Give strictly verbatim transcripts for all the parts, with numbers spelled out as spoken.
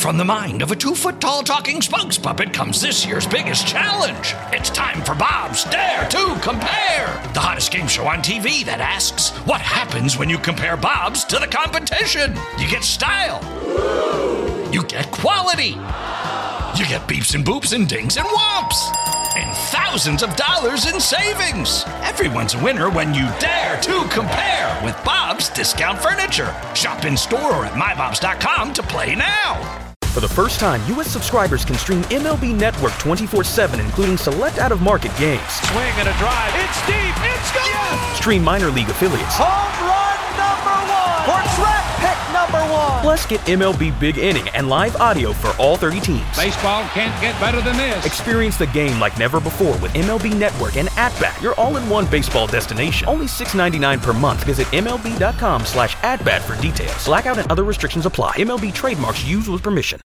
From the mind of a two-foot-tall talking spokes puppet comes this year's biggest challenge. It's time for Bob's Dare to Compare, the hottest game show on T V that asks, what happens when you compare Bobs to the competition? You get style. You get quality. You get beeps and boops and dings and whomps. And thousands of dollars in savings. Everyone's a winner when you dare to compare with Bob's Discount Furniture. Shop in store or at my bobs dot com to play now. For the first time, U S subscribers can stream M L B Network twenty-four seven, including select out-of-market games. Swing and a drive. It's deep. It's gone. Yes! Stream minor league affiliates. Home run number one. Or track pick number one. Plus, get M L B Big Inning and live audio for all thirty teams. Baseball can't get better than this. Experience the game like never before with M L B Network and At-Bat, your all-in-one baseball destination. Only six dollars and ninety-nine cents per month. Visit M L B dot com slash at-bat for details. Blackout and other restrictions apply. M L B trademarks used with permission.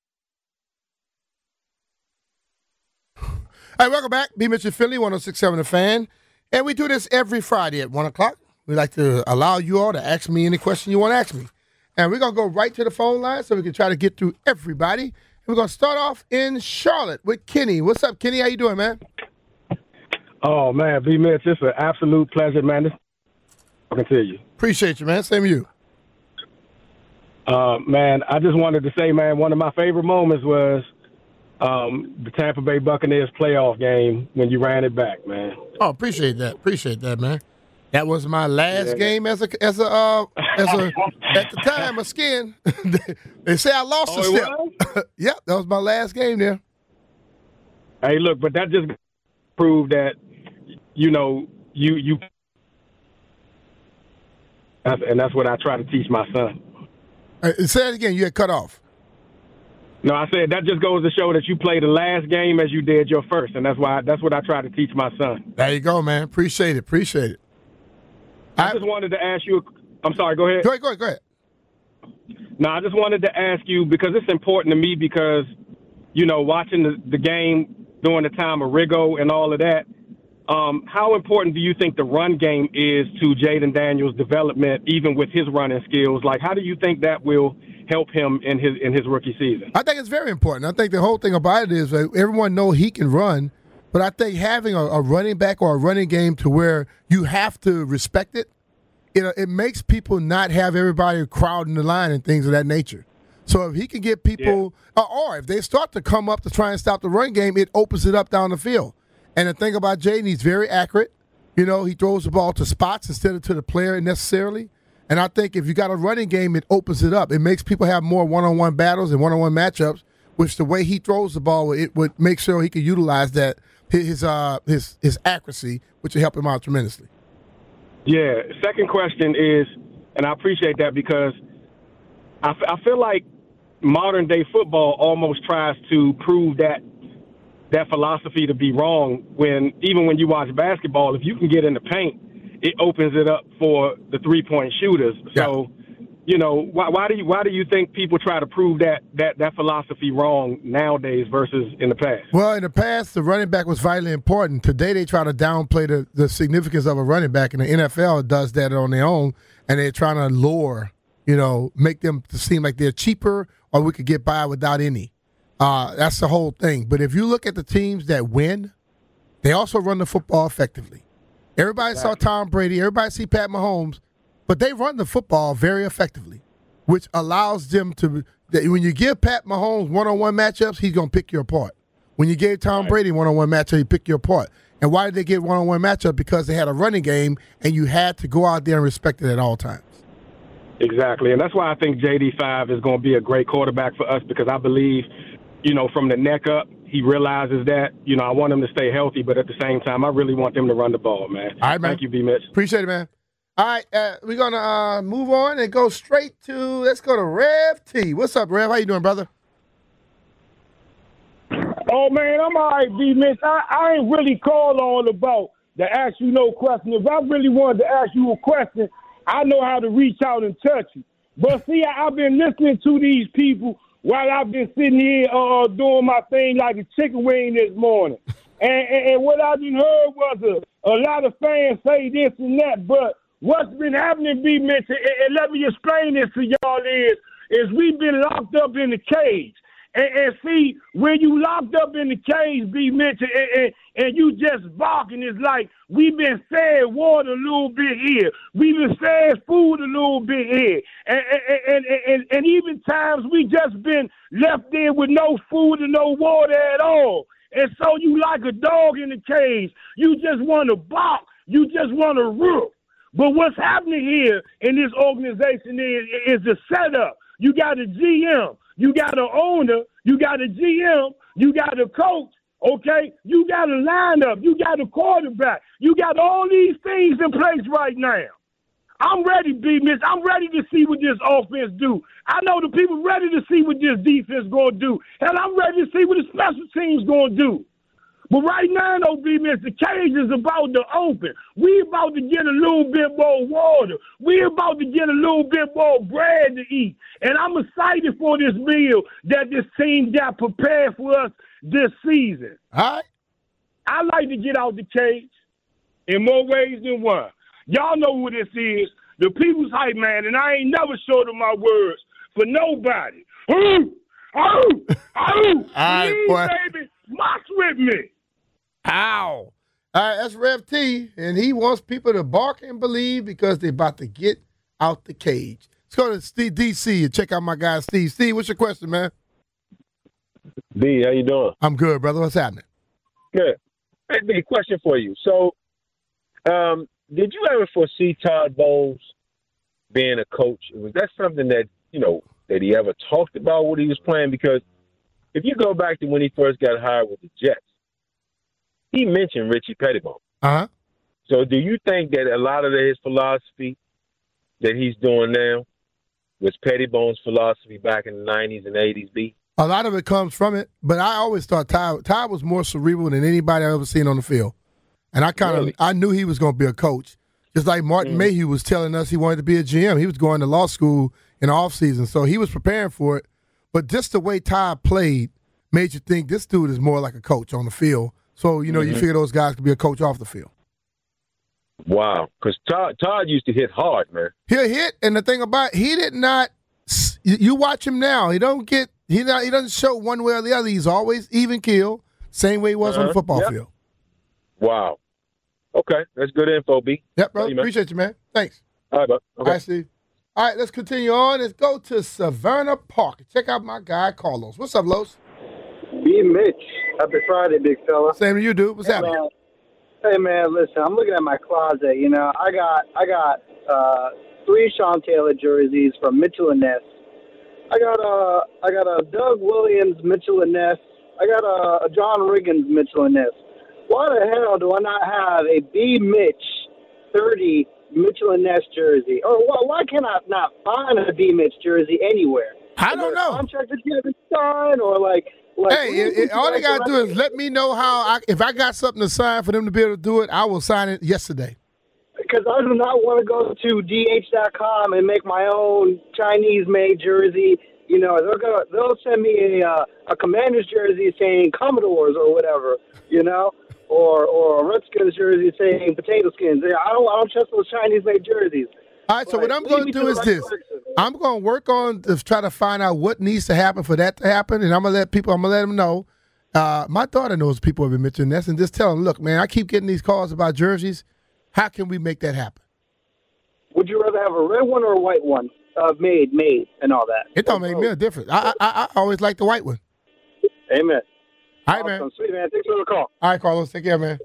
All right, welcome back. B. Mitchell Finley, one oh six point seven The Fan. And we do this every Friday at one o'clock. We like to allow you all to ask me any question you want to ask me. And we're going to go right to the phone line so we can try to get through everybody. And we're going to start off in Charlotte with Kenny. What's up, Kenny? How you doing, man? Oh, man, B. Mitch, it's an absolute pleasure, man. I can tell you. Appreciate you, man. Same to you. Uh, man, I just wanted to say, man, one of my favorite moments was um, the Tampa Bay Buccaneers playoff game when you ran it back, man. Oh, appreciate that. Appreciate that, man. That was my last yeah. game as a as a uh, as a at the time a skin. They say I lost oh, a step. Yep, that was my last game there. Hey, look, but that just proved that you know you you, and that's what I try to teach my son. Uh, say it again. You had cut off. No, I said that just goes to show that you play the last game as you did your first, and that's why that's what I try to teach my son. There you go, man. Appreciate it. Appreciate it. I, I just wanted to ask you. I'm sorry. Go ahead. Go ahead. Go ahead. Go ahead. No, I just wanted to ask you because it's important to me because, you know, watching the, the game during the time of Riggo and all of that. Um, how important do you think the run game is to Jaden Daniels' development, even with his running skills? Like, how do you think that will help him in his in his rookie season? I think it's very important. I think the whole thing about it is that everyone knows he can run, but I think having a, a running back or a running game to where you have to respect it, it, it makes people not have everybody crowding the line and things of that nature. So if he can get people, yeah. or, or if they start to come up to try and stop the run game, it opens it up down the field. And the thing about Jaden, he's very accurate. You know, he throws the ball to spots instead of to the player necessarily. And I think if you got a running game, it opens it up. It makes people have more one-on-one battles and one-on-one matchups, which the way he throws the ball, it would make sure he can utilize that, his uh, his his accuracy, which will help him out tremendously. Yeah. Second question is, and I appreciate that because I, f- I feel like modern-day football almost tries to prove that that philosophy to be wrong when even when you watch basketball, if you can get in the paint, it opens it up for the three-point shooters. Yeah. So, you know, why, why do you why do you think people try to prove that, that that philosophy wrong nowadays versus in the past? Well, in the past, the running back was vitally important. Today, they try to downplay the, the significance of a running back, and the N F L does that on their own, and they're trying to lure, you know, make them to seem like they're cheaper or we could get by without any. Uh, that's the whole thing. But if you look at the teams that win, they also run the football effectively. Everybody exactly. saw Tom Brady. Everybody see Pat Mahomes. But they run the football very effectively, which allows them to – when you give Pat Mahomes one-on-one matchups, he's going to pick you apart. When you gave Tom right. Brady one-on-one matchup, he picked you apart. And why did they get one-on-one matchup? Because they had a running game, and you had to go out there and respect it at all times. Exactly. And that's why I think J D five is going to be a great quarterback for us because I believe – you know, from the neck up, he realizes that, you know, I want him to stay healthy, but at the same time, I really want them to run the ball, man. All right, man. Thank you, B. Mitch. Appreciate it, man. All right, uh, we're going to uh, move on and go straight to, let's go to Rev T. What's up, Rev? How you doing, brother? Oh, man, I'm all right, B. Mitch. I, I ain't really called on about to ask you no question. If I really wanted to ask you a question, I know how to reach out and touch you. But, see, I, I've been listening to these people while I've been sitting here uh, doing my thing like a chicken wing this morning. And, and, and what I just heard was a, a lot of fans say this and that, but what's been happening, B. Mitch, and, and let me explain this to y'all is, is we've been locked up in the cage. And, and see, when you locked up in the cage, B. Mitch, and, and, and you just barking, it's like we've been fed water a little bit here. We've been fed food a little bit here. And, and, and, and, and even times we just been left there with no food and no water at all. And so you like a dog in the cage. You just want to bark. You just want to roof. But what's happening here in this organization is, is the setup. You got a G M. You got an owner, you got a G M, you got a coach, okay? You got a lineup, you got a quarterback. You got all these things in place right now. I'm ready, B. Mitch. I'm ready to see what this offense do. I know the people ready to see what this defense going to do. And I'm ready to see what the special teams going to do. But right now, though, B. Mitch, the cage is about to open. We about to get a little bit more water. We about to get a little bit more bread to eat. And I'm excited for this meal that this team got prepared for us this season. All right. I like to get out the cage in more ways than one. Y'all know who this is. The people's hype man, and I ain't never short of my words for nobody. Ooh, ooh, ooh. All right, Please, boy. baby, march with me. Ow. All right, that's Rev T, and he wants people to bark and believe because they're about to get out the cage. Let's go to Steve D C and check out my guy Steve. Steve, what's your question, man? B, how you doing? I'm good, brother. What's happening? Good. Hey, B, question for you. So, um, did you ever foresee Todd Bowles being a coach? Was that something that, you know, that he ever talked about when he was playing? Because if you go back to when he first got hired with the Jets, he mentioned Richie Pettibone. Uh-huh. So do you think that a lot of his philosophy that he's doing now was Pettibone's philosophy back in the nineties and eighties, B? A lot of it comes from it, but I always thought Ty, Ty was more cerebral than anybody I've ever seen on the field. And I kind of Really? I knew he was going to be a coach. Just like Martin Mm. Mayhew was telling us he wanted to be a G M. He was going to law school in the offseason, so he was preparing for it. But just the way Ty played made you think this dude is more like a coach on the field. So, you know, Mm-hmm. you figure those guys could be a coach off the field. Wow. Because Todd, Todd used to hit hard, man. He'll hit, and the thing about he did not – you watch him now. He don't get – he not, he doesn't show one way or the other. He's always even keel, same way he was on the Uh-huh. football Yep. field. Wow. Okay. That's good info, B. Yep, brother. Love you, man. Appreciate you, man. Thanks. All right, bud. Okay. All right, Steve. All right, let's continue on. Let's go to Savannah Park. Check out my guy, Carlos. What's up, Los? B. Mitch. Happy Friday, big fella. Same to you, dude. What's Hey, happening? man. Hey, man, listen, I'm looking at my closet. You know, I got I got uh, three Sean Taylor jerseys from Mitchell and Ness. I got a, I got a Doug Williams Mitchell and Ness. I got a, a John Riggins Mitchell and Ness. Why the hell do I not have a B. Mitch thirty Mitchell and Ness jersey? Or why, why can I not find a B. Mitch jersey anywhere? I Is don't there a know. contract that you haven't signed, or like, like Hey, it, it, all they got to do is let me know how I, if I got something to sign for them to be able to do it, I will sign it yesterday. Because I do not want to go to D H dot com and make my own Chinese-made jersey. You know, they're gonna they'll send me a uh, a Commanders jersey saying Commodores or whatever. You know, or or a Redskins jersey saying Potato Skins. I don't I don't trust those Chinese-made jerseys. All right, so what I'm going to do is this. I'm going to work on to try to find out what needs to happen for that to happen, and I'm going to let people, I'm going to let them know. Uh, my daughter knows people have been mentioning this, and just tell them, look, man, I keep getting these calls about jerseys. How can we make that happen? Would you rather have a red one or a white one? Uh, made, made, and all that. It don't make me a difference. I, I, I always like the white one. Amen. All right, Awesome. man. Sweet, man. Thanks for the call. All right, Carlos, take care, man.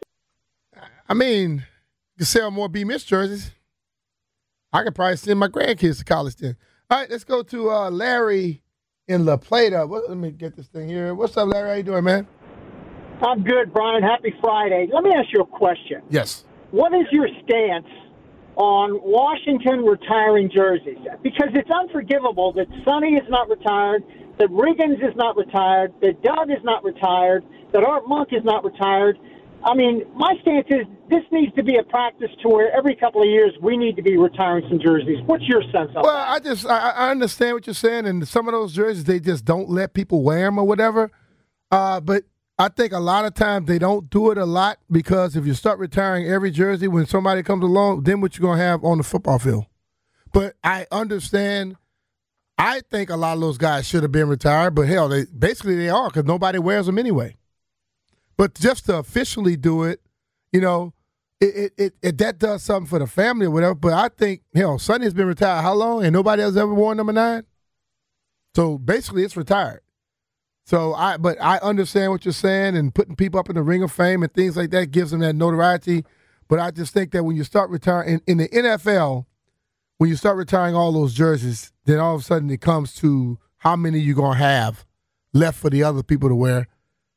I mean, you can sell more B. Mitch jerseys. I could probably send my grandkids to college then. All right, let's go to uh, Larry in La Plata. What, let me get this thing here. What's up, Larry? How you doing, man? I'm good, Brian. Happy Friday. Let me ask you a question. Yes. What is your stance on Washington retiring jerseys? Because it's unforgivable that Sonny is not retired, that Riggins is not retired, that Doug is not retired, that Art Monk is not retired. I mean, my stance is this needs to be a practice to where every couple of years we need to be retiring some jerseys. What's your sense of Well, that? I just I, I understand what you're saying, and some of those jerseys they just don't let people wear them or whatever. Uh, but I think a lot of times they don't do it a lot because if you start retiring every jersey when somebody comes along, then what you're gonna have on the football field. But I understand I think a lot of those guys should have been retired, but hell, they basically they are because nobody wears them anyway. But just to officially do it, you know, it, it, it, it that does something for the family or whatever. But I think, hell, Sonny has been retired how long? And nobody else ever worn number nine? So basically it's retired. So I, but I understand what you're saying, and putting people up in the Ring of Fame and things like that gives them that notoriety. But I just think that when you start retiring in, in the N F L, when you start retiring all those jerseys, then all of a sudden it comes to how many you're going to have left for the other people to wear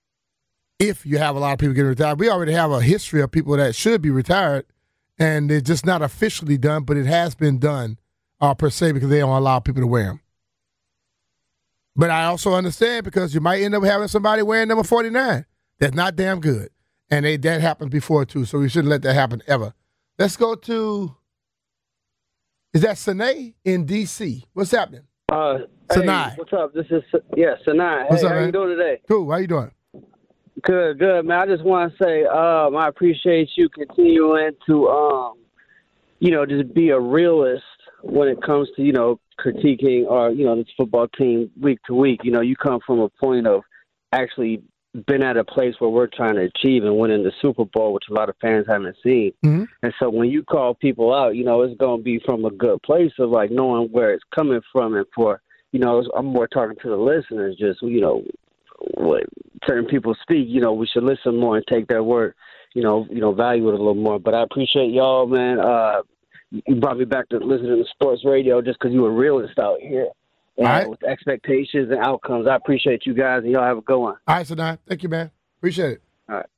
if you have a lot of people getting retired. We already have a history of people that should be retired, and it's just not officially done, but it has been done uh, per se because they don't allow people to wear them. But I also understand because you might end up having somebody wearing number forty-nine. That's not damn good. And they, that happened before, too, so we shouldn't let that happen ever. Let's go to... Is that Sinai in D C? What's happening? Uh, Sinai. Hey, what's up? This is yeah, Sinai. What's hey, up, how man? you doing today? Cool. How you doing? Good, good, man. I just want to say, um, I appreciate you continuing to, um, you know, just be a realist when it comes to, you know, critiquing or you know this football team week to week. You know, you come from a point of actually been at a place where we're trying to achieve and winning the Super Bowl, which a lot of fans haven't seen. Mm-hmm. And so when you call people out, you know, it's going to be from a good place of like knowing where it's coming from. And for, you know, I'm more talking to the listeners, just, you know, what certain people speak, you know, we should listen more and take their word, you know, you know, value it a little more. But I appreciate y'all, man. Uh, you brought me back to listening to sports radio just because you were realist out here. And All right. with expectations and outcomes. I appreciate you guys, and y'all have a good one. All right, Sinai. Thank you, man. Appreciate it. All right.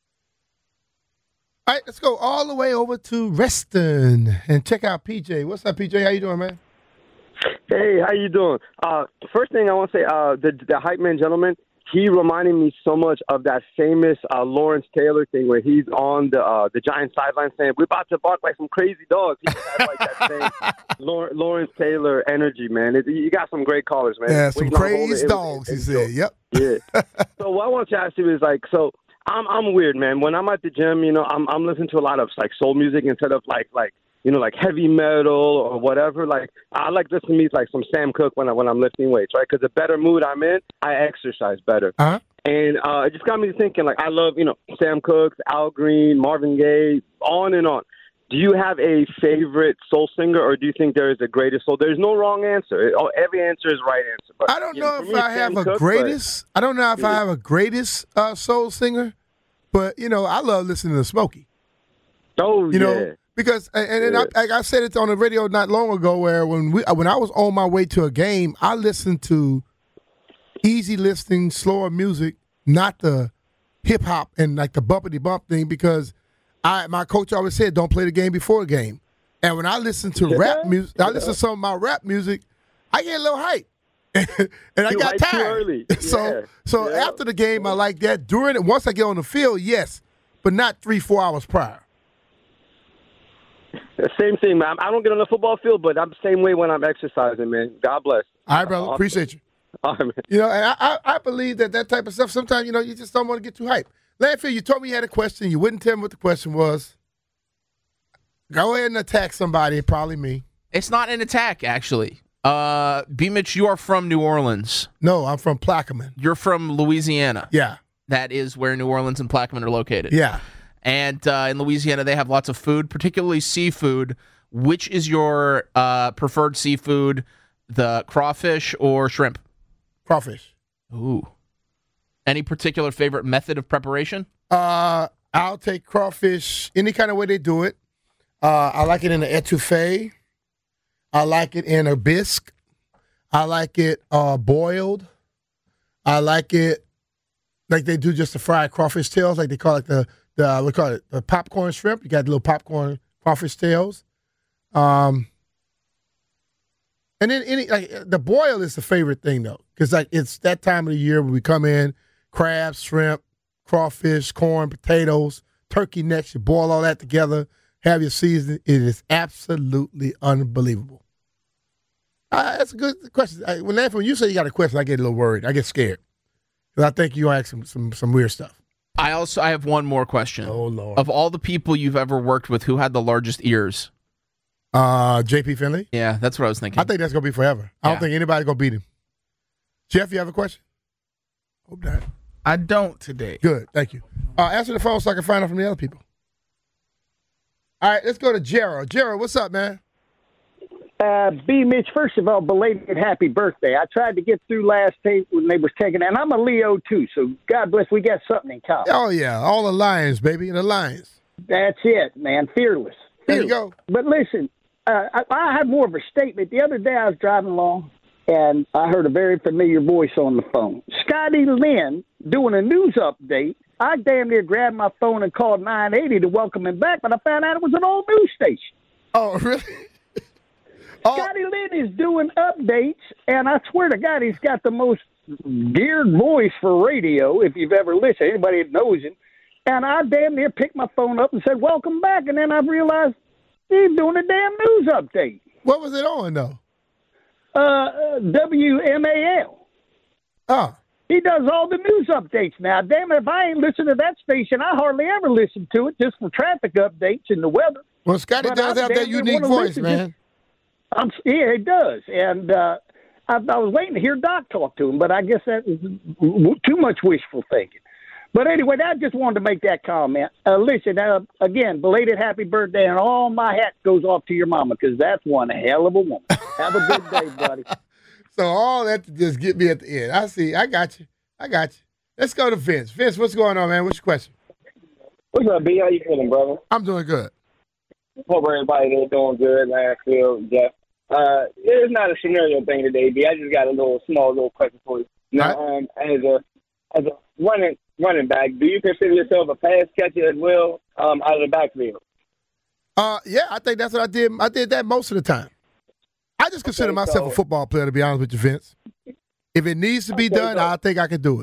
All right, let's go all the way over to Reston and check out P J. What's up, P J? How you doing, man? Hey, how you doing? Uh, first thing I want to say, uh, the the hype man gentleman, he reminded me so much of that famous uh, Lawrence Taylor thing where he's on the uh, the Giants sideline saying, "We're about to bark like some crazy dogs." He had like that same Lawrence Taylor energy, man. It, you got some great callers, man. Yeah, some Waiting on hold crazy it. dogs, It he was- said. Yep. Yeah. So what I want to ask you is like, so I'm I'm weird, man. When I'm at the gym, you know, I'm I'm listening to a lot of like soul music instead of like like you know like heavy metal or whatever. Like I like listening to music like some Sam Cooke when I when I'm lifting weights, right? Because the better mood I'm in, I exercise better. Uh-huh. And uh, it just got me thinking. Like I love you know Sam Cooke, Al Green, Marvin Gaye, on and on. Do you have a favorite soul singer, or do you think there is a greatest soul? There's no wrong answer. It, oh, every answer is right answer. But, I don't you know for if me, I have Sam a Cooke, greatest. I don't know if I Yeah. have a greatest uh, soul singer, but you know, I love listening to Smokey. Oh, you yeah. know, because and, and Yeah. I, like I said it on the radio not long ago, where when we when I was on my way to a game, I listened to easy listening, slower music, not the hip hop and like the bumpity bump thing, because I my coach always said don't play the game before a game. And when I listen to rap music, I listen to some of my rap music, I get a little hype. and I You got hype too tired. early. so Yeah. so Yeah. after the game, I like that. During it, once I get on the field, yes, but not three, four hours prior. Same thing, man. I don't get on the football field, but I'm the same way when I'm exercising, man. God bless. All right, brother. Awesome. Appreciate you. All right, man. You know, and I, I, I believe that that type of stuff, sometimes, you know, you just don't want to get too hyped. Landfill, you told me you had a question. You wouldn't tell me what the question was. Go ahead and attack somebody, probably me. It's not an attack, actually. Uh, B. Mitch, you are from New Orleans. No, I'm from Plaquemine. You're from Louisiana. Yeah. That is where New Orleans and Plaquemine are located. Yeah. And uh, in Louisiana, they have lots of food, particularly seafood. Which is your uh, preferred seafood, the crawfish or shrimp? Crawfish. Ooh. Any particular favorite method of preparation? Uh, I'll take crawfish any kind of way they do it. Uh, I like it in an etouffee. I like it in a bisque. I like it uh, boiled. I like it like they do just the fried crawfish tails, like they call it the the we call it the popcorn shrimp. You got the little popcorn crawfish tails. Um, and then any like the boil is the favorite thing though, because like it's that time of the year when we come in, crabs, shrimp, crawfish, corn, potatoes, turkey necks. You boil all that together, have your seasoning. It is absolutely unbelievable. Uh, that's a good question. I, when, when you say you got a question, I get a little worried. I get scared because I think you ask some, some some weird stuff. I also I have one more question. Oh Lord! Of all the people you've ever worked with, who had the largest ears? Uh, J P Finley. Yeah, that's what I was thinking. I think that's gonna be forever. I Yeah. don't think anybody's gonna beat him. Jeff, you have a question? Hope not. I don't today. Good, thank you. Uh, answer the phone so I can find out from the other people. All right, let's go to Gerald. Gerald, what's up, man? Uh, B. Mitch, first of all, belated happy birthday. I tried to get through last tape when they was taking, and I'm a Leo too, so God bless, we got something in common. Oh, yeah, all the Lions, baby, the Lions. That's it, man, fearless. fearless. There you go. But listen, uh, I, I have more of a statement. The other day I was driving along, and I heard a very familiar voice on the phone. Scotty Lynn doing a news update. I damn near grabbed my phone and called nine eighty to welcome him back, but I found out it was an old news station. Oh, really? Oh. Scotty Lynn is doing updates, and I swear to God, he's got the most geared voice for radio, if you've ever listened, anybody that knows him. And I damn near picked my phone up and said, welcome back, and then I realized he's doing a damn news update. What was it on, though? Uh, W M A L. Oh. He does all the news updates now. Damn it, if I ain't listened to that station, I hardly ever listen to it just for traffic updates and the weather. Well, Scotty But does I have that damn near unique wanna voice, listen man. just- I'm, yeah, it does. And uh, I, I was waiting to hear Doc talk to him, but I guess that was w- too much wishful thinking. But anyway, I just wanted to make that comment. Uh, listen, uh, again, belated happy birthday, and all my hat goes off to your mama, because that's one hell of a woman. Have a good day, buddy. So all that to just get me at the end. I see. I got you. I got you. Let's go to Vince. Vince, what's going on, man? What's your question? What's up, B? How you feeling, brother? I'm doing good. Hope everybody there doing good. Nashville, Jeff. Uh, it's not a scenario thing today, B. I just got a little small little question for you. Now, um, as a as a running running back, do you consider yourself a pass catcher as well, um, out of the backfield? Uh, yeah, I think that's what I did. I did that most of the time. I just consider Okay, myself so- a football player, to be honest with you, Vince. If it needs to be Okay, done, so- I think I can do it.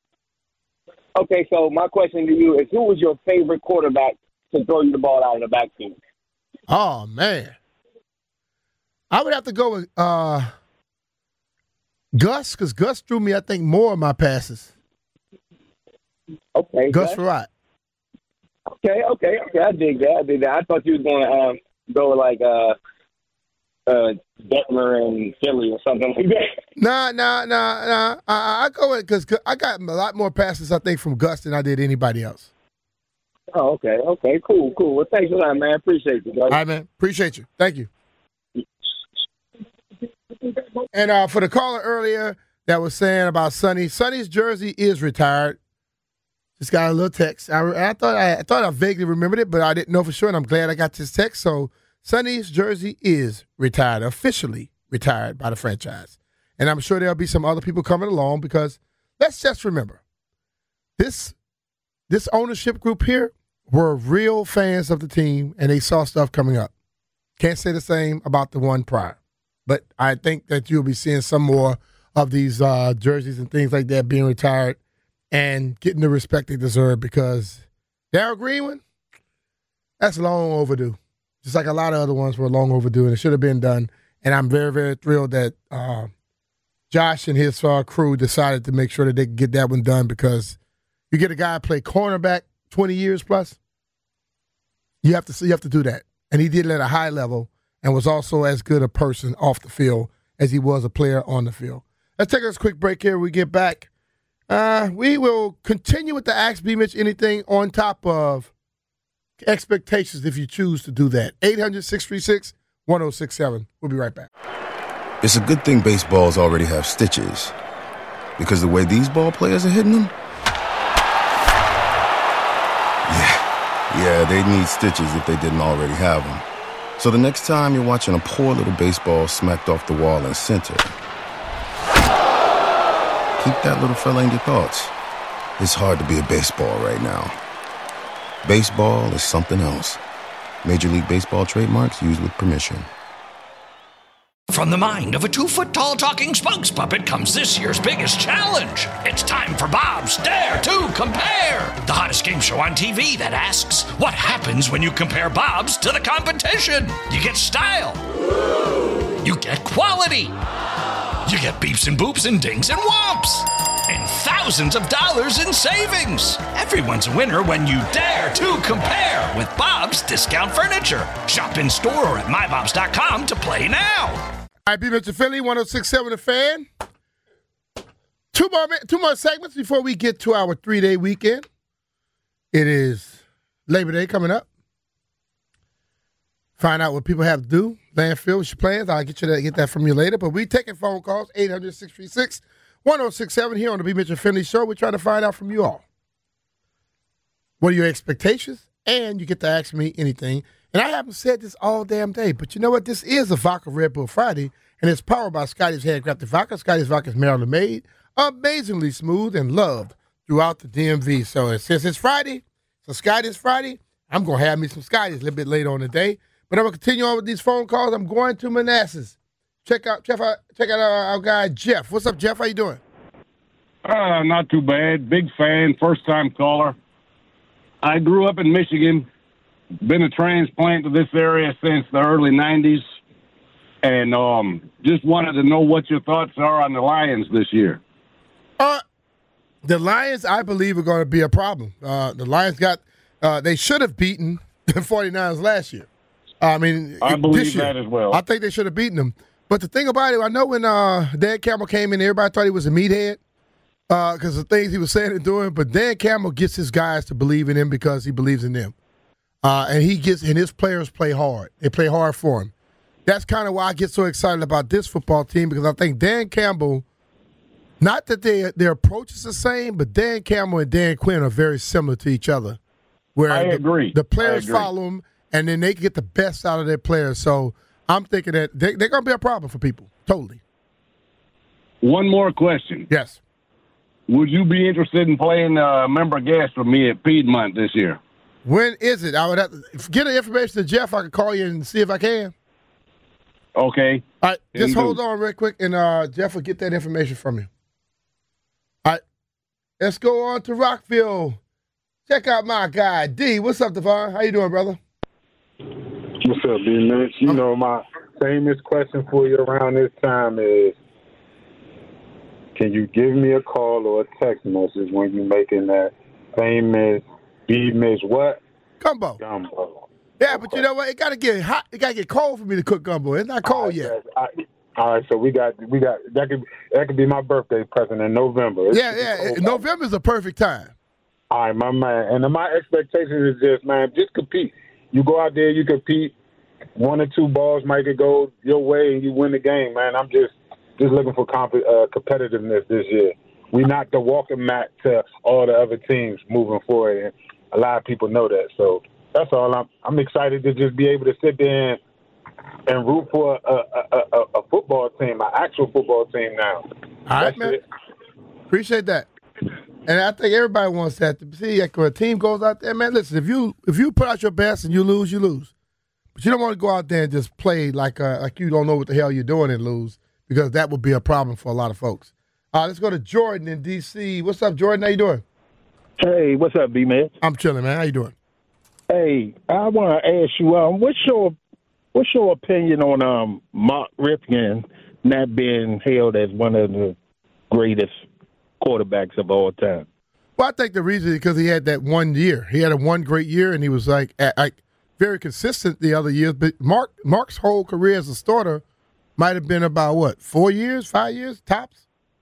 Okay, so my question to you is, who was your favorite quarterback to throw you the ball out of the backfield? Oh, man. I would have to go with uh, Gus, because Gus threw me, I think, more of my passes. Okay, Gus Gus. Farratt. Okay, okay, okay. I dig that. I dig that. I thought you was going to um, go like uh, uh, Detmer and Philly or something like that. Nah, nah, nah, nah. I, I go with because I got a lot more passes, I think, from Gus than I did anybody else. Oh, okay, okay, cool, cool. Well, thanks a lot, man. Appreciate you, buddy. All right, man. Appreciate you. Thank you. And uh, for the caller earlier that was saying about Sonny, Sonny's jersey is retired. Just got a little text. I, I thought I, I thought I vaguely remembered it, but I didn't know for sure, and I'm glad I got this text. So Sonny's jersey is retired, officially retired by the franchise. And I'm sure there'll be some other people coming along because let's just remember, this this ownership group here were real fans of the team, and they saw stuff coming up. Can't say the same about the one prior. But I think that you'll be seeing some more of these uh, jerseys and things like that being retired and getting the respect they deserve because Darryl Green one, that's long overdue. Just like a lot of other ones were long overdue, and it should have been done. And I'm very, very thrilled that uh, Josh and his uh, crew decided to make sure that they could get that one done because you get a guy play cornerback twenty years plus, you have to you have to do that. And he did it at a high level and was also as good a person off the field as he was a player on the field. Let's take us a quick break here. We get back. Uh, we will continue with the Ask B. Mitch Anything on top of expectations if you choose to do that. eight hundred, six three six, one oh six seven. We'll be right back. It's a good thing baseballs already have stitches. Because the way these ball players are hitting them, yeah, yeah, they need stitches if they didn't already have them. So the next time you're watching a poor little baseball smacked off the wall in center, keep that little fella in your thoughts. It's hard to be a baseball right now. Baseball is something else. Major League Baseball trademarks used with permission. From the mind of a two-foot-tall talking spokes puppet comes this year's biggest challenge. It's time for Bob's Dare to Compare, the hottest game show on T V that asks, what happens when you compare Bob's to the competition? You get style. You get quality. You get beeps and boops and dings and whomps. And thousands thousands of dollars in savings. Everyone's a winner when you dare to compare with Bob's Discount Furniture. Shop in store or at my bobs dot com to play now. All right, B. Mister Philly, one oh six point seven The Fan. Two more, two more segments before we get to our three-day weekend. It is Labor Day coming up. Find out what people have to do. Landfill, what's your plans? I'll get you that, get that from you later. But we taking phone calls, eight hundred, six three six, one oh six seven here on the B. Mitchell Finley Show. We're trying to find out from you all. What are your expectations? And you get to ask me anything. And I haven't said this all damn day, but you know what? This is a Vodka Red Bull Friday, and it's powered by Scotty's Handcrafted Vodka. Scotty's Vodka is Maryland made, amazingly smooth and loved throughout the D M V. So since it's Friday, so Scotty's Friday, I'm going to have me some Scotty's a little bit later on the day. But I'm going to continue on with these phone calls. I'm going to Manassas. Check out Jeff. Check out our, our guy, Jeff. What's up, Jeff? How you doing? Uh, not too bad. Big fan, first-time caller. I grew up in Michigan. Been a transplant to this area since the early nineties, and um, just wanted to know what your thoughts are on the Lions this year. Uh, the Lions, I believe, are going to be a problem. Uh, the Lions got uh, – they should have beaten the 49ers last year. Uh, I mean, I believe this year, that as well. I think they should have beaten them. But the thing about it, I know when uh, Dan Campbell came in, everybody thought he was a meathead because uh, of the things he was saying and doing. But Dan Campbell gets his guys to believe in him because he believes in them. Uh, and he gets, and his players play hard. They play hard for him. That's kind of why I get so excited about this football team, because I think Dan Campbell, not that they, their approach is the same, but Dan Campbell and Dan Quinn are very similar to each other. Where I the, agree. The players I agree. follow them, and then they can get the best out of their players. So I'm thinking that they, they're going to be a problem for people. Totally. One more question. Yes. Would you be interested in playing uh, member guest with me at Piedmont this year? When is it? I would have to get the information to Jeff. I can call you and see if I can. Okay. All right, just Can hold do. on real quick, and uh, Jeff will get that information from you. All right, let's go on to Rockville. Check out my guy, D. What's up, Devon? How you doing, brother? What's up, B. Mitch? You know, my famous question for you around this time is, can you give me a call or a text message when you're making that famous B. Mitch what? Gumbo. Gumbo. Yeah, but you know what? It got to get hot. It got to get cold for me to cook gumbo. It's not cold yet. I, all right, so we got we got that could that could be my birthday present in November. It's Yeah, yeah. November's a perfect time. All right, my man. And my expectation is just, man, just compete. You go out there, you compete. One or two balls might get go your way, and you win the game, man. I'm just just looking for comp- uh, competitiveness this year. We're not the walking mat to all the other teams moving forward, and a lot of people know that. So that's all. I'm I'm excited to just be able to sit there and, and root for a, a, a, a football team, an actual football team now. All right, That's man. it. Appreciate that. And I think everybody wants that. To see, like, when a team goes out there, man, listen, if you if you put out your best and you lose, you lose. But you don't want to go out there and just play like uh, like you don't know what the hell you're doing and lose, because that would be a problem for a lot of folks. Uh, let's go to Jordan in D C. What's up, Jordan? How you doing? Hey, what's up, B-Man? I'm chilling, man. How you doing? Hey, I want to ask you, um, what's your what's your opinion on um, Mark Ripken not being hailed as one of the greatest quarterbacks of all time? Well, I think the reason is because he had that one year. He had a one great year, and he was like, at, like very consistent the other years. But Mark Mark's whole career as a starter might have been about, what, four years, five years, tops?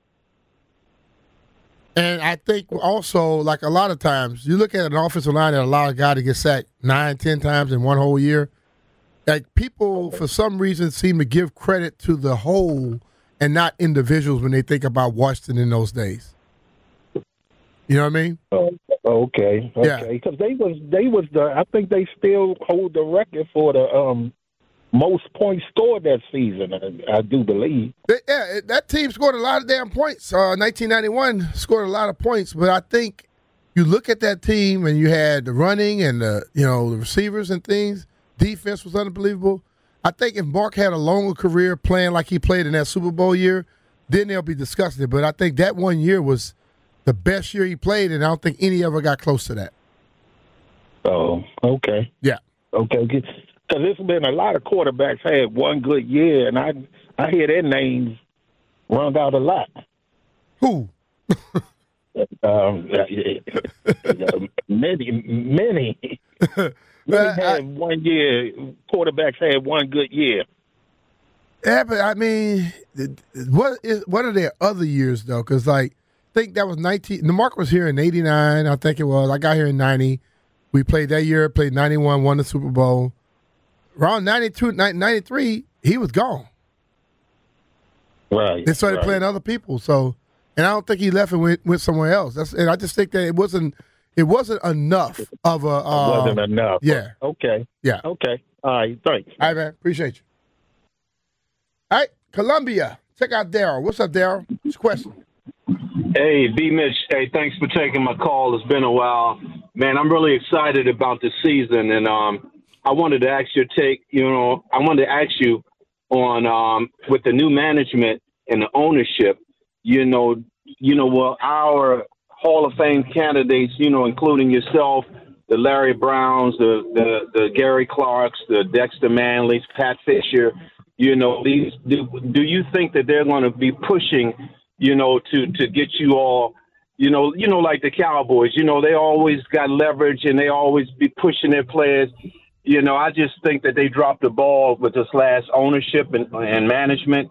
And I think also, like a lot of times, you look at an offensive line that allows a guy to get sacked nine, ten times in one whole year. Like, people, for some reason, seem to give credit to the whole and not individuals when they think about Washington in those days. You know what I mean? Oh, okay, okay. Yeah. Because they was they was the I think they still hold the record for the um most points scored that season. I, I do believe. They, yeah, that team scored a lot of damn points. Uh, nineteen ninety-one scored a lot of points, but I think you look at that team and you had the running and the you know the receivers and things. Defense was unbelievable. I think if Mark had a longer career playing like he played in that Super Bowl year, then they'll be discussing it. But I think that one year was the best year he played, and I don't think any ever got close to that. Oh, okay. Yeah. Okay. Because there's been a lot of quarterbacks had one good year, and I I hear their names rung out a lot. Who? uh, Um, many, many, many had one year. Quarterbacks had one good year. Yeah, but I mean, what is what are their other years though? Because like, I think that was nineteen. DeMarco was here in eighty-nine. I think it was. I got here in ninety. We played that year. Played ninety-one. Won the Super Bowl. Around ninety-two, ninety-three, he was gone. Right. They started right. playing other people. So, and I don't think he left and went, went somewhere else. That's, and I just think that it wasn't. It wasn't enough of a. Uh, it wasn't enough. Yeah. Okay. Yeah. Okay. All right. Thanks. All right, man. Appreciate you. All right, Columbia. Check out Daryl. What's up, Daryl? What's your question? Hey, B. Mitch. Hey, thanks for taking my call. It's been a while. Man, I'm really excited about the season, and um, I wanted to ask your take, you know, I wanted to ask you on um, with the new management and the ownership, you know, you know, well, our Hall of Fame candidates, you know, including yourself, the Larry Browns, the, the, the Gary Clarks, the Dexter Manleys, Pat Fisher, you know, these, do, do you think that they're going to be pushing, you know, to, to get you all, you know, you know, like the Cowboys, you know, they always got leverage and they always be pushing their players. You know, I just think that they dropped the ball with this last ownership and, and management.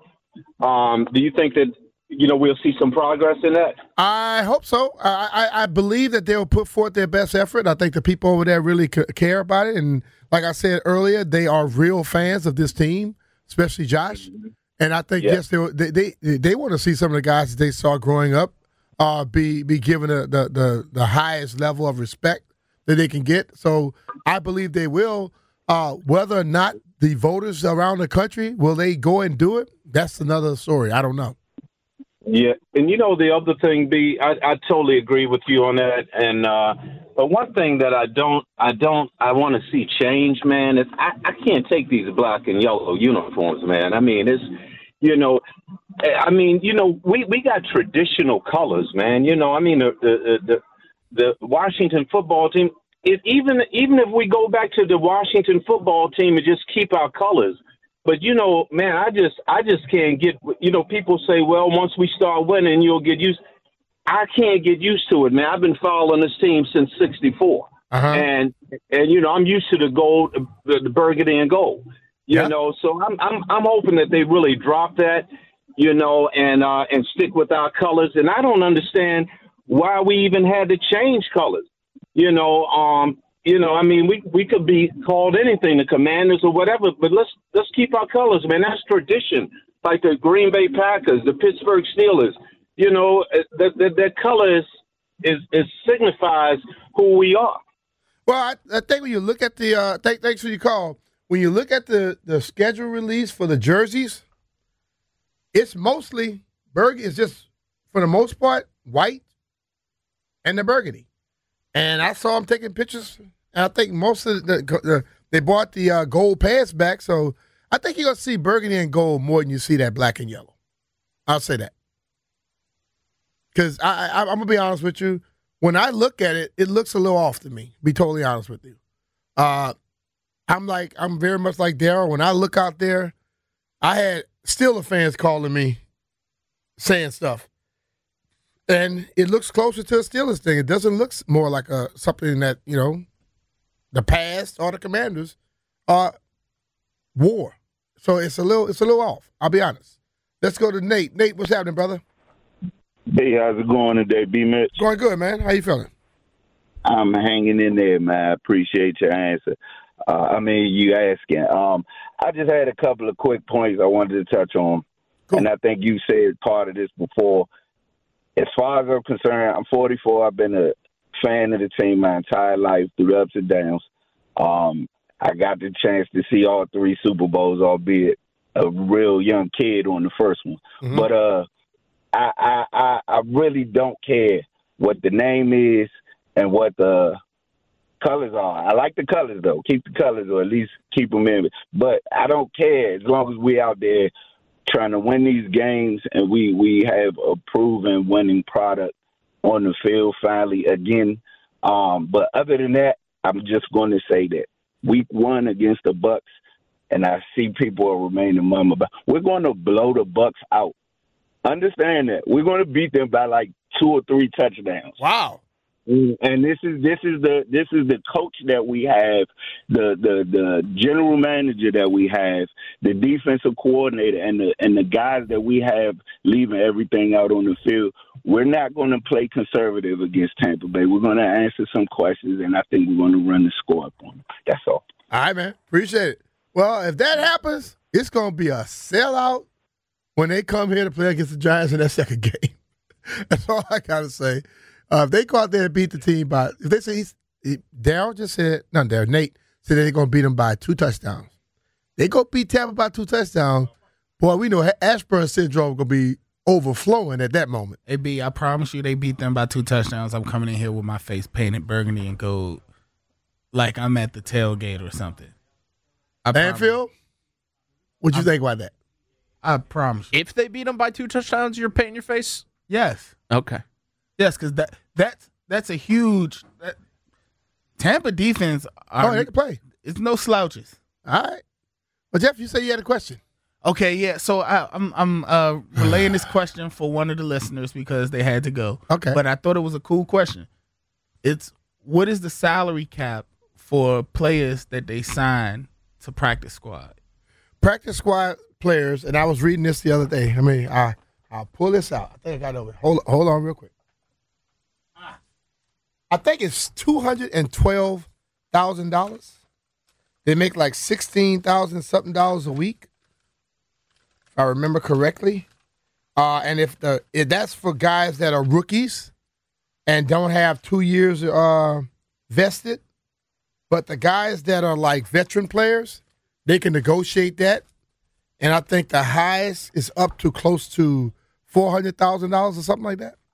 Um, do you think that, you know, we'll see some progress in that? I hope so. I, I, I believe that they'll put forth their best effort. I think the people over there really c- care about it. And like I said earlier, they are real fans of this team, especially Josh. And I think, yeah. yes, they, they they they want to see some of the guys that they saw growing up uh, be be given a, the, the, the highest level of respect that they can get. So I believe they will. Uh, whether or not the voters around the country, will they go and do it? That's another story. I don't know. Yeah, and you know the other thing, B, I, I totally agree with you on that. And uh, but one thing that I don't, I don't, I want to see change, man. Is I, I can't take these black and yellow uniforms, man. I mean, it's, you know, I mean, you know, we, we got traditional colors, man. You know, I mean, the the the, the Washington football team. If even even if we go back to the Washington football team and just keep our colors. But, you know, man, I just I just can't get, you know, people say, well, once we start winning, you'll get used. I can't get used to it, man. I've been following this team since sixty-four. Uh-huh. And, and, you know, I'm used to the gold, the, the burgundy and gold, you yeah. know. So I'm, I'm I'm hoping that they really drop that, you know, and uh, and stick with our colors. And I don't understand why we even had to change colors, you know. Um, You know, I mean, we we could be called anything, the Commanders or whatever, but let's let's keep our colors, man. That's tradition. Like the Green Bay Packers, the Pittsburgh Steelers. You know, that that, that color is, is is signifies who we are. Well, I, I think when you look at the uh, th- thanks for your call. When you look at the the schedule release for the jerseys, it's mostly burgundy. It's just for the most part white and the burgundy. And I saw them taking pictures. And I think most of the, the they bought the uh, gold pads back, so I think you're gonna see burgundy and gold more than you see that black and yellow. I'll say that because I, I, I'm gonna be honest with you. When I look at it, it looks a little off to me. Be totally honest with you. Uh, I'm like I'm very much like Daryl. When I look out there, I had Steelers fans calling me, saying stuff. And it looks closer to a Steelers thing. It doesn't look more like a something that, you know, the past or the Commanders uh, wore. So it's a little it's a little off. I'll be honest. Let's go to Nate. Nate, what's happening, brother? Hey, how's it going today, B. Mitch? Going good, man. How you feeling? I'm hanging in there, man. I appreciate your answer. Uh, I mean, you asking. Um, I just had a couple of quick points I wanted to touch on. Cool. And I think you said part of this before. As far as I'm concerned, I'm forty-four. I've been a fan of the team my entire life through the ups and downs. Um, I got the chance to see all three Super Bowls, albeit a real young kid on the first one. Mm-hmm. But uh, I, I, I, I really don't care what the name is and what the colors are. I like the colors, though. Keep the colors, or at least keep them in. But I don't care as long as we out there trying to win these games, and we, we have a proven winning product on the field finally again. Um, but other than that, I'm just going to say that week one against the Bucs, and I see people are remaining mum about, we're going to blow the Bucs out. Understand that. We're going to beat them by like two or three touchdowns. Wow. And this is this is the this is the coach that we have, the the the general manager that we have, the defensive coordinator, and the and the guys that we have leaving everything out on the field. We're not going to play conservative against Tampa Bay. We're going to answer some questions, and I think we're going to run the score up on them. That's all. All right, man. Appreciate it. Well, if that happens, it's going to be a sellout when they come here to play against the Giants in that second game. That's all I got to say. Uh, if they go out there and beat the team by, if they say he's, he, Daryl just said, not Daryl, Nate said they're going to beat them by two touchdowns. They go beat Tampa by two touchdowns. Boy, we know Ashburn syndrome going to be overflowing at that moment. Hey, B, I promise you they beat them by two touchdowns. I'm coming in here with my face painted burgundy and gold like I'm at the tailgate or something. Anfield, what'd you I'm, think about that? I promise you. If they beat them by two touchdowns, you're painting your face? Yes. Okay. Yes, because that that's that's a huge that, Tampa defense. Are, oh, they can play. It's no slouches. All right. Well, Jeff, you said you had a question. Okay, yeah. So I, I'm I'm uh, relaying this question for one of the listeners because they had to go. Okay. But I thought it was a cool question. It's what is the salary cap for players that they sign to practice squad? Practice squad players, and I was reading this the other day. I mean, I I'll pull this out. I think I got it over. Hold hold on, real quick. I think it's two hundred and twelve thousand dollars. They make like sixteen thousand something dollars a week, if I remember correctly. Uh, and if the if that's for guys that are rookies and don't have two years uh, vested, but the guys that are like veteran players, they can negotiate that. And I think the highest is up to close to four hundred thousand dollars or something like that.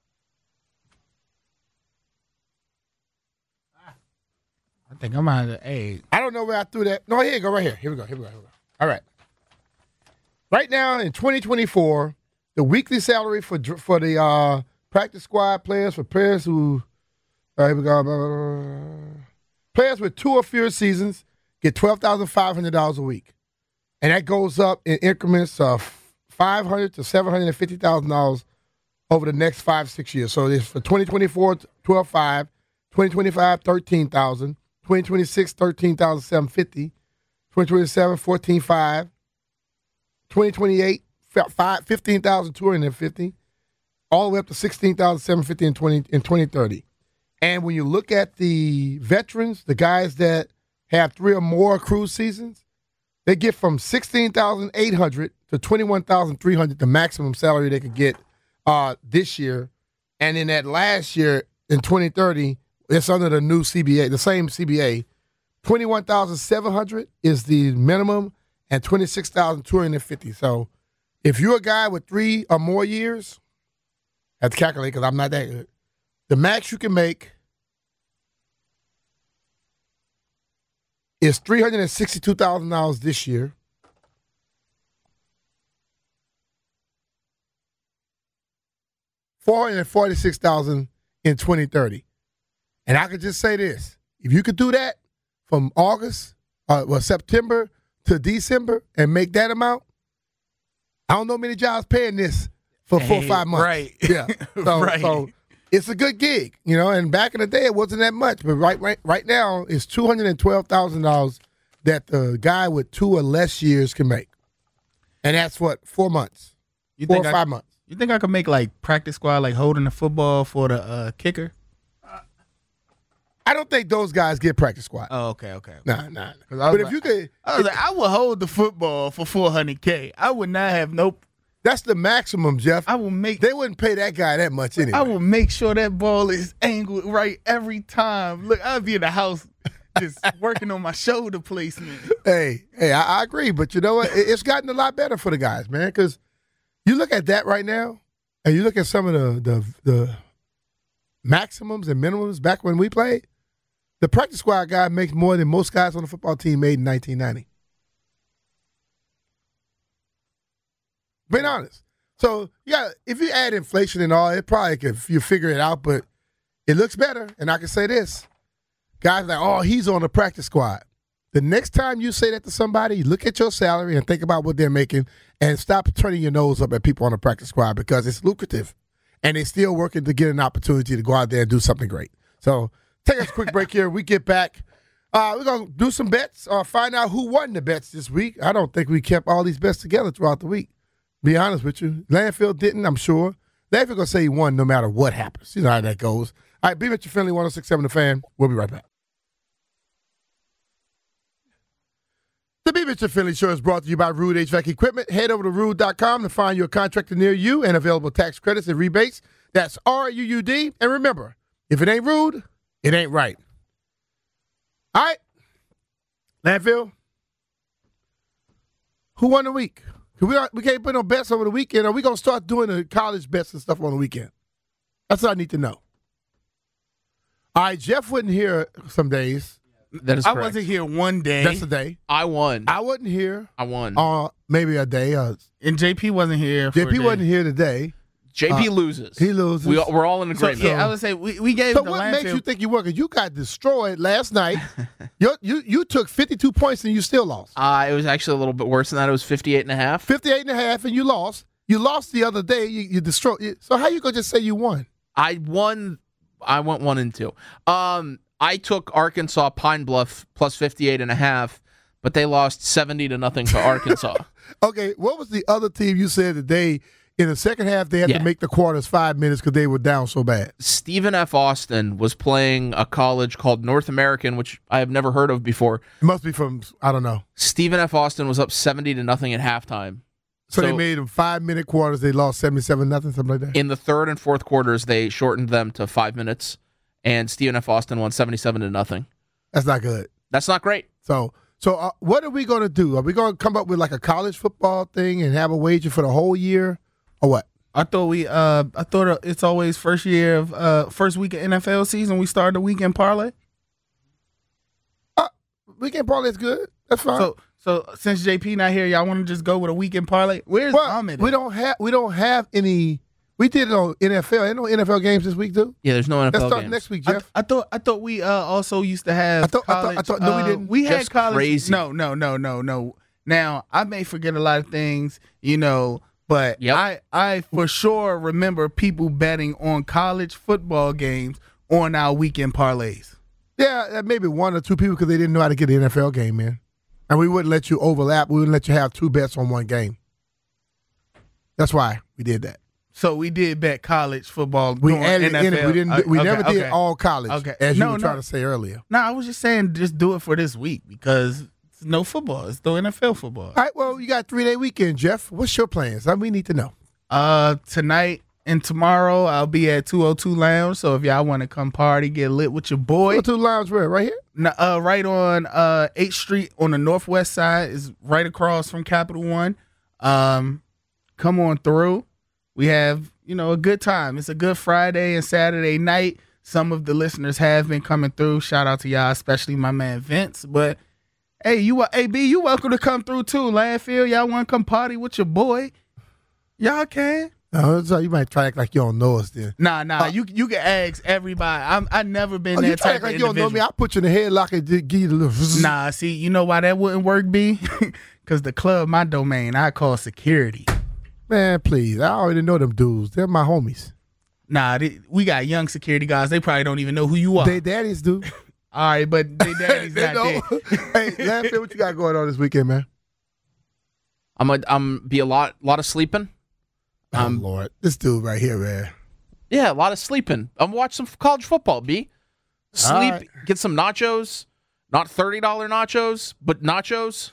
I think I'm out of age. I don't know where I threw that. No, here you go, right here. Here we go, here we go, here we go. All right. Right now in twenty twenty-four, the weekly salary for for the uh, practice squad players, for players who, all right, here we go. Blah, blah, blah. Players with two or fewer seasons get twelve thousand five hundred dollars a week. And that goes up in increments of five hundred thousand dollars to seven hundred fifty thousand dollars over the next five, six years. So it's for twenty twenty-four, twelve thousand five hundred dollars, twenty twenty-five, thirteen thousand dollars, twenty twenty-six, thirteen thousand seven hundred fifty dollars, twenty twenty-seven, fourteen thousand five hundred dollars, twenty twenty-eight, fifteen thousand two hundred fifty dollars, all the way up to sixteen thousand seven hundred fifty dollars in twenty thirty. And when you look at the veterans, the guys that have three or more cruise seasons, they get from sixteen thousand eight hundred dollars to twenty-one thousand three hundred dollars, the maximum salary they could get uh, this year. And in that last year, in twenty thirty, it's under the new C B A, the same C B A. twenty-one thousand seven hundred dollars is the minimum, and twenty-six thousand two hundred fifty dollars. So if you're a guy with three or more years, I have to calculate because I'm not that good. The max you can make is three hundred sixty-two thousand dollars this year. four hundred forty-six thousand dollars in twenty thirty. And I could just say this. If you could do that from August, uh, well, September to December and make that amount, I don't know many jobs paying this for four or Hey, five months. right. Yeah. So, Right. so it's a good gig, you know, and back in the day it wasn't that much. But right right, right now it's two hundred twelve thousand dollars that the guy with two or less years can make. And that's what, four months. You four think or I- five months. You think I could make like practice squad, like holding the football for the uh, kicker? I don't think those guys get practice squad. Oh, okay, okay. okay. Nah, nah. But I But was if like- you could, I was like, I would hold the football for four hundred K. I would not have no. That's the maximum, Jeff. I will make. They wouldn't pay that guy that much anyway. I will make sure that ball is angled right every time. Look, I'll be in the house just working on my shoulder placement. Hey, hey, I, I agree, but you know what? It- It's gotten a lot better for the guys, man. Because you look at that right now, and you look at some of the the, the maximums and minimums back when we played. The practice squad guy makes more than most guys on the football team made in nineteen ninety. Being honest. So, yeah, if you add inflation and all, it probably could, you figure it out, but it looks better. And I can say this. Guys like, oh, he's on the practice squad. The next time you say that to somebody, look at your salary and think about what they're making and stop turning your nose up at people on the practice squad because it's lucrative. And they're still working to get an opportunity to go out there and do something great. So take us a quick break here. We get back. Uh, we're going to do some bets or find out who won the bets this week. I don't think we kept all these bets together throughout the week. Be honest with you. Landfill didn't, I'm sure. Landfill going to say he won no matter what happens. You know how that goes. All right, be Mitchell Finley, one oh six point seven The Fan. We'll be right back. The Be Mitchell Finley Show is brought to you by Rude H V A C Equipment. Head over to rude dot com to find your contractor near you and available tax credits and rebates. That's R U U D. And remember, if it ain't rude, it ain't right. All right. Landfill. Who won the week? We, don't, we can't put no bets over the weekend. Are we going to start doing the college bets and stuff on the weekend? That's what I need to know. All right, Jeff wasn't here some days. That is I correct. wasn't here one day. That's the day. I won. I wasn't here. I won. Uh, maybe a day. Uh, and J P wasn't here. J P for a day. wasn't here today. J P Uh, loses. He loses. We, we're all in So, agreement. yeah, I would say we, we gave So the what landfill. makes you think you won? Because you got destroyed last night. you you you took fifty-two points and you still lost. Uh, it was actually a little bit worse than that. It was fifty-eight and a half. fifty-eight and a half and you lost. You lost the other day. You, you destroyed. You, so how you going to just say you won? I won. I went one and two. Um, I took Arkansas Pine Bluff plus fifty-eight and a half, but they lost seventy to nothing to Arkansas. Okay, what was the other team you said that they, in the second half, they had Yeah. to make the quarters five minutes because they were down so bad? Stephen F. Austin was playing a college called North American, which I have never heard of before. It must be from, I don't know. Stephen F. Austin was up seventy to nothing at halftime. So, they made them five-minute quarters. They lost seventy-seven nothing, something like that? In the third and fourth quarters, they shortened them to five minutes, and Stephen F. Austin won seventy-seven to nothing. That's not good. That's not great. So, so uh, what are we going to do? Are we going to come up with like a college football thing and have a wager for the whole year, or what? I thought we. Uh, I thought it's always first year of uh, first week of N F L season. We start the weekend parlay. Uh, weekend parlay is good. That's fine. So, so since J P not here, y'all want to just go with a weekend parlay? Where's well, Ahmed? we don't have we don't have any. We did it on N F L. Ain't no N F L games this week, too. Yeah, there's no N F L Let's start games. next week, I, Jeff. I thought. I thought we uh, also used to have. I thought- I thought- college, I thought- no, we uh, didn't. We had Just college. crazy. No, no, no, no, no. Now I may forget a lot of things, you know, but Yep. I, I for sure remember people betting on college football games on our weekend parlays. Yeah, uh, maybe one or two people because they didn't know how to get the N F L game in. And we wouldn't let you overlap. We wouldn't let you have two bets on one game. That's why we did that. So we did bet college football. We during added N F L. in it. We didn't. Uh, we okay, never did okay. all college, Okay. as you No, were no. trying to say earlier. No, I was just saying, just do it for this week because it's no football. It's no N F L football. All right. Well, you got a three-day weekend, Jeff. What's your plans? I mean, we need to know. Uh, tonight and tomorrow I'll be at two oh two Lounge. So if y'all want to come party, get lit with your boy. Go to the lounge where? Right here? N- Uh, right on uh eighth Street on the northwest side is right across from Capital One. Um, come on through. We have, you know, a good time. It's a good Friday and Saturday night. Some of the listeners have been coming through. Shout out to y'all, especially my man Vince. But hey, you A B, you welcome to come through too. Landfill, y'all want to come party with your boy? Y'all can. No, so you might try to act like you don't know us then. Nah, nah. Uh, you you can ask everybody. I'm I never been Oh, that you try to type act like of you don't know me. individual. I'll put you in the headlock and just give you the little. Nah, see, you know why that wouldn't work, B? Because the club, my domain, I call security. Man, please. I already know them dudes. They're my homies. Nah, they, we got young security guys. They probably don't even know who you are. They daddies do. All right, but they daddy's They not know. there. Hey, Landfill, what you got going on this weekend, man? I'm a, I'm be a lot lot of sleeping. Um, oh, Lord. This dude right here, man. Yeah, a lot of sleeping. I'm watching some college football, B. Sleep, All right. get some nachos. Not thirty dollars nachos, but nachos.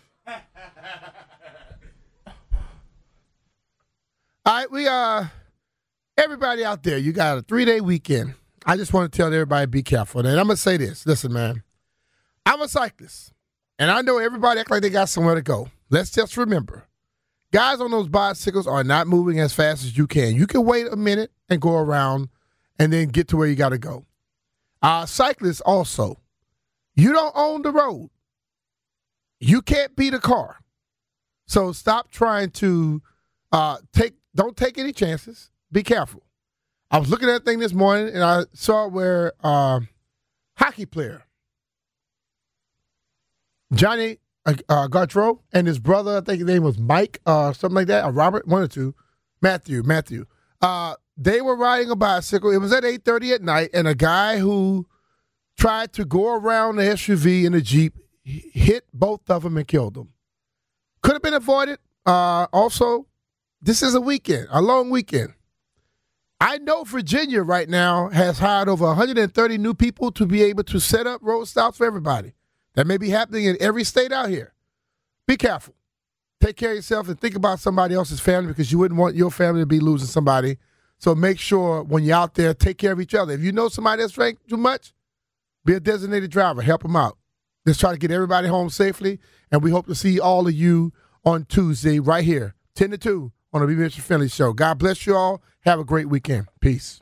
All right, we uh everybody out there, you got a three-day weekend. I just want to tell everybody be careful. And I'm gonna say this. Listen, man. I'm a cyclist. And I know everybody act like they got somewhere to go. Let's just remember. Guys on those bicycles are not moving as fast as you can. You can wait a minute and go around and then get to where you gotta go. Uh cyclists also. You don't own the road. You can't be the car. So stop trying to uh take don't take any chances. Be careful. I was looking at that thing this morning and I saw where um hockey player Johnny uh, uh, Gaudreau and his brother, I think his name was Mike, uh, something like that, or Robert, one or two, Matthew, Matthew. Uh, they were riding a bicycle. It was at eight thirty at night, and a guy who tried to go around the S U V in a Jeep hit both of them and killed them. Could have been avoided. Uh, also, this is a weekend, a long weekend. I know Virginia right now has hired over one hundred thirty new people to be able to set up road stops for everybody. That may be happening in every state out here. Be careful. Take care of yourself and think about somebody else's family because you wouldn't want your family to be losing somebody. So make sure when you're out there, take care of each other. If you know somebody that's drank too much, be a designated driver. Help them out. Let's try to get everybody home safely, and we hope to see all of you on Tuesday right here, ten to two on the B. Mitchell Finley Show. God bless you all. Have a great weekend. Peace.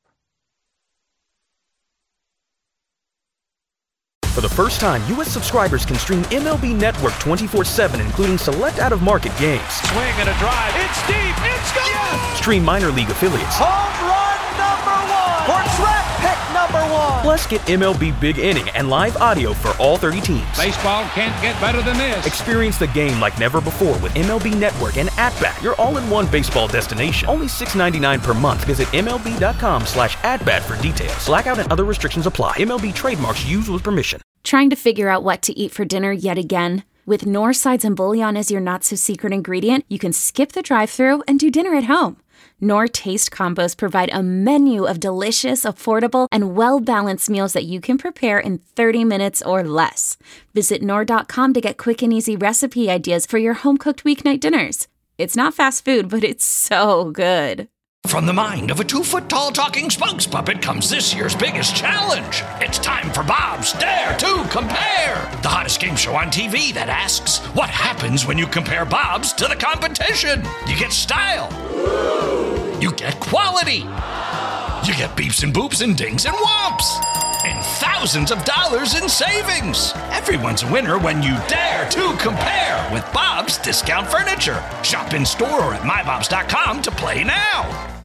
For the first time, U S subscribers can stream M L B Network twenty-four seven, including select out-of-market games. Swing and a drive. It's deep. It's gone. Yes! Stream minor league affiliates. Home run number one. For draft pick number one. Plus, get M L B Big Inning and live audio for all thirty teams. Baseball can't get better than this. Experience the game like never before with M L B Network and At-Bat, your all-in-one baseball destination. Only six dollars and ninety-nine cents per month. Visit MLB.com slash at-bat for details. Blackout and other restrictions apply. M L B trademarks used with permission. Trying to figure out what to eat for dinner yet again? With Knorr Sides and Bouillon as your not-so-secret ingredient, you can skip the drive-thru and do dinner at home. Knorr Taste Combos provide a menu of delicious, affordable, and well-balanced meals that you can prepare in thirty minutes or less. Visit Knorr dot com to get quick and easy recipe ideas for your home-cooked weeknight dinners. It's not fast food, but it's so good. From the mind of a two-foot-tall talking spokes puppet comes this year's biggest challenge. It's time for Bob's Dare to Compare, the hottest game show on T V that asks, what happens when you compare Bob's to the competition? You get style. You get quality. You get beeps and boops and dings and whomps. And thousands of dollars in savings. Everyone's a winner when you dare to compare with Bob's Discount Furniture. Shop in store or at my bobs dot com to play now.